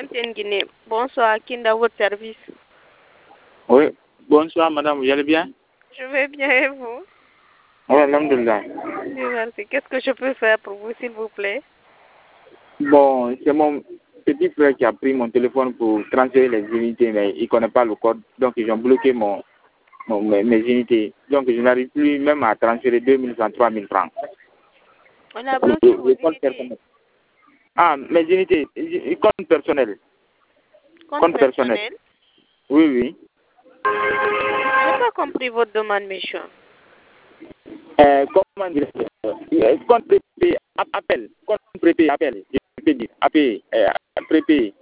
MTN Guinée. Bonsoir, Kinda, votre service. Oui, bonsoir madame, vous allez bien? Je vais bien et vous? Oui, alhamdoulilah. Oui, merci. Qu'est-ce que je peux faire pour vous, s'il vous plaît? Bon, c'est mon petit frère qui a pris mon téléphone pour transférer les unités, mais il ne connaît pas le code, donc ils ont bloqué mes unités. Donc je n'arrive plus même à transférer 2 000 3 000 francs. On a bloqué vos unités. Personnel. Ah, mes unités, compte personnel. Compte personnel? Oui, oui. Je n'ai pas compris votre demande, monsieur. Comment dire, compte prépayé, appel, compte prépayé, appel, je peux dire, appel, prépayé.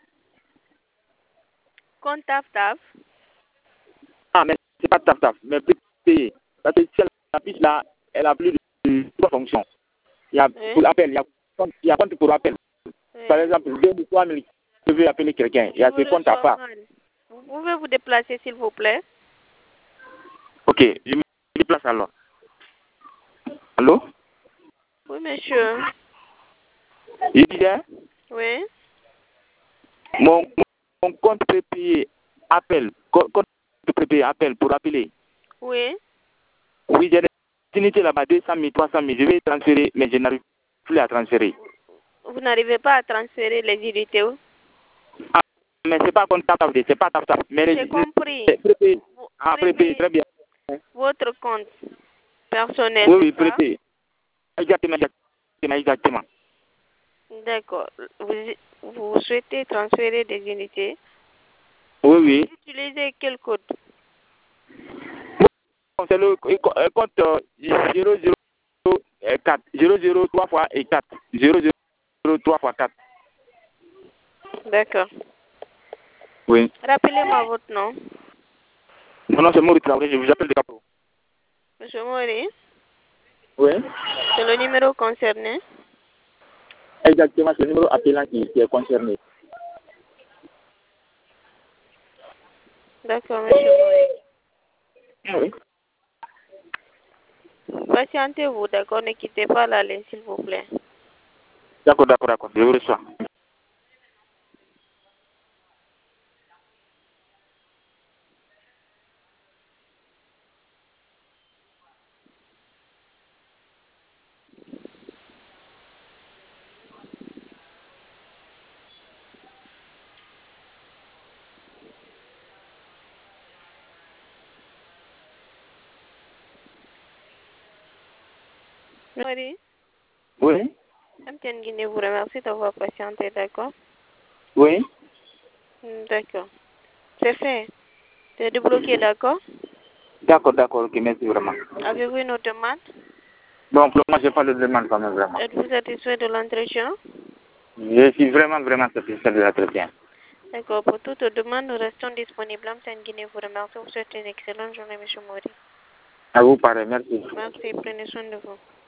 Compte taf-taf? Ah, mais c'est pas taf-taf, mais prépayé. Parce que si la piste là, elle a plus de 3 fonctions. Il y a pour appel, il y a compte pour appel. Par exemple, 2 000, 3 000, je veux appeler quelqu'un, il y a ce compte à part. Vous pouvez vous déplacer, s'il vous plaît? Ok, je me déplace alors. Allô? Oui, monsieur. Je disais, Oui. mon compte prépayé appel, compte prépayé appel pour appeler. Oui. Oui, j'ai des unités là-bas, 200 000, 300 000, je vais transférer, mais je n'arrive plus à transférer. Vous n'arrivez pas à transférer les unités? Ah, mais c'est pas compte taf-taf, c'est pas taf-taf. J'ai compris. Prépayé. Ah, prépayé, très bien. Votre compte personnel, Oui, c'est ça? prépayé. Exactement. D'accord. Vous souhaitez transférer des unités? Oui, oui. Vous utilisez quel code? Bon, c'est le compte 004, 003 fois et 4, 003 fois 4. D'accord. Oui. Rappelez-moi votre nom. Mon nom c'est Maurice Traoré, je vous appelle de Capro. Monsieur Maurice? Oui. C'est le numéro concerné? Exactement, c'est le numéro appelant qui est concerné. D'accord, monsieur Oui. Maurice. Patientez-vous, d'accord? Ne quittez pas la ligne, s'il vous plaît. D'accord, je vous reçois. Maurice? Oui. MTN Guinée vous remercie d'avoir patienté, d'accord? Oui. D'accord. C'est fait. C'est débloqué, d'accord? D'accord, ok, merci vraiment. Avez-vous une autre demande? Bon, pour moi, je n'ai pas de demande quand même, vraiment. Êtes-vous satisfait de l'entretien? Je suis vraiment satisfait de l'entretien. D'accord. Pour toute demande, nous restons disponibles. MTN Guinée vous remercie. Vous souhaite une excellente journée, monsieur Maurice. À vous, pareil, merci. Merci. Prenez soin de vous.